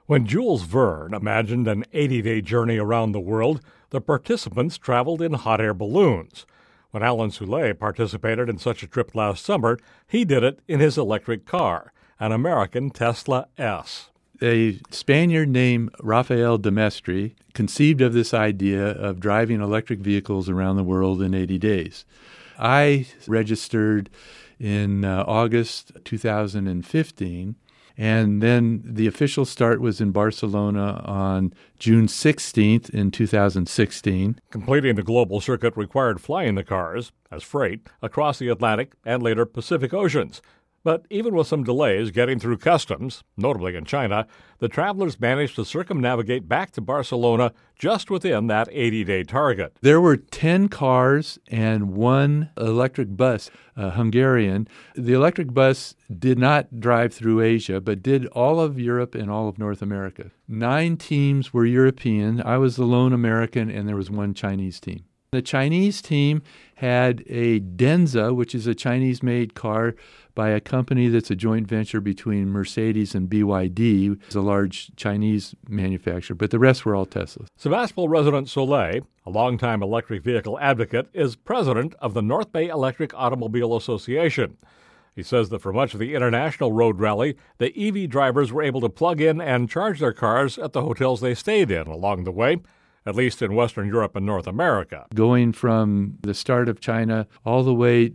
When Jules Verne imagined an 80-day journey around the world, the participants traveled in hot air balloons. When Alan Soule participated in such a trip last summer, he did it in his electric car, an American Tesla S. A Spaniard named Rafael de Mestre conceived of this idea of driving electric vehicles around the world in 80 days. I registered in August 2015, and then the official start was in Barcelona on June 16th in 2016. Completing the global circuit required flying the cars, as freight, across the Atlantic and later Pacific Oceans. But even with some delays getting through customs, notably in China, the travelers managed to circumnavigate back to Barcelona just within that 80-day target. There were 10 cars and one electric bus, Hungarian. The electric bus did not drive through Asia, but did all of Europe and all of North America. 9 teams were European. I was the lone American, and there was one Chinese team. The Chinese team had a Denza, which is a Chinese-made car by a company that's a joint venture between Mercedes and BYD. It's a large Chinese manufacturer, but the rest were all Teslas. Sebastopol resident Soule, a longtime electric vehicle advocate, is president of the North Bay Electric Automobile Association. He says that for much of the international road rally, the EV drivers were able to plug in and charge their cars at the hotels they stayed in along the way, at least in Western Europe and North America. Going from the start of China all the way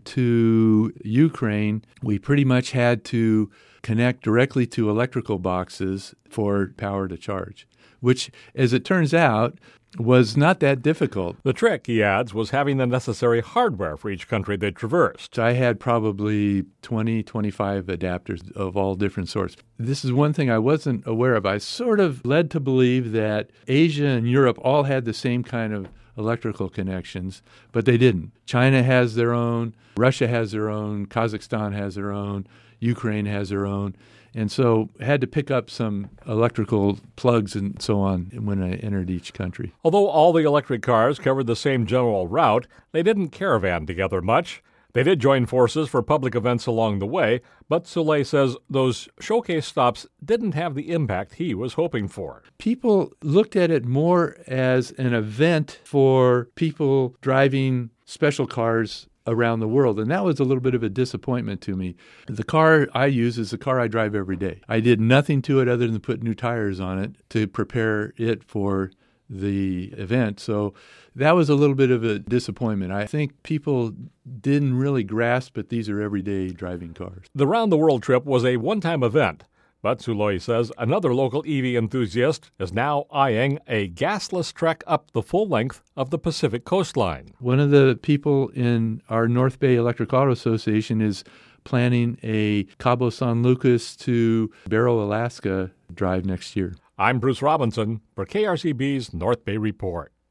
to Ukraine, we pretty much had to connect directly to electrical boxes for power to charge, which, as it turns out, was not that difficult. The trick, he adds, was having the necessary hardware for each country they traversed. I had probably 20, 25 adapters of all different sorts. This is one thing I wasn't aware of. I sort of led to believe that Asia and Europe all had the same kind of electrical connections, but they didn't. China has their own, Russia has their own, Kazakhstan has their own, Ukraine has their own. And so I had to pick up some electrical plugs and so on when I entered each country. Although all the electric cars covered the same general route, they didn't caravan together much. They did join forces for public events along the way, but Soule says those showcase stops didn't have the impact he was hoping for. People looked at it more as an event for people driving special cars around the world, and that was a little bit of a disappointment to me. The car I use is the car I drive every day. I did nothing to it other than put new tires on it to prepare it for the event, so that was a little bit of a disappointment. I think people didn't really grasp that these are everyday driving cars. The round-the-world trip was a one-time event, but Soule says another local EV enthusiast is now eyeing a gasless trek up the full length of the Pacific coastline. One of the people in our North Bay Electric Auto Association is planning a Cabo San Lucas to Barrow, Alaska drive next year. I'm Bruce Robinson for KRCB's North Bay Report.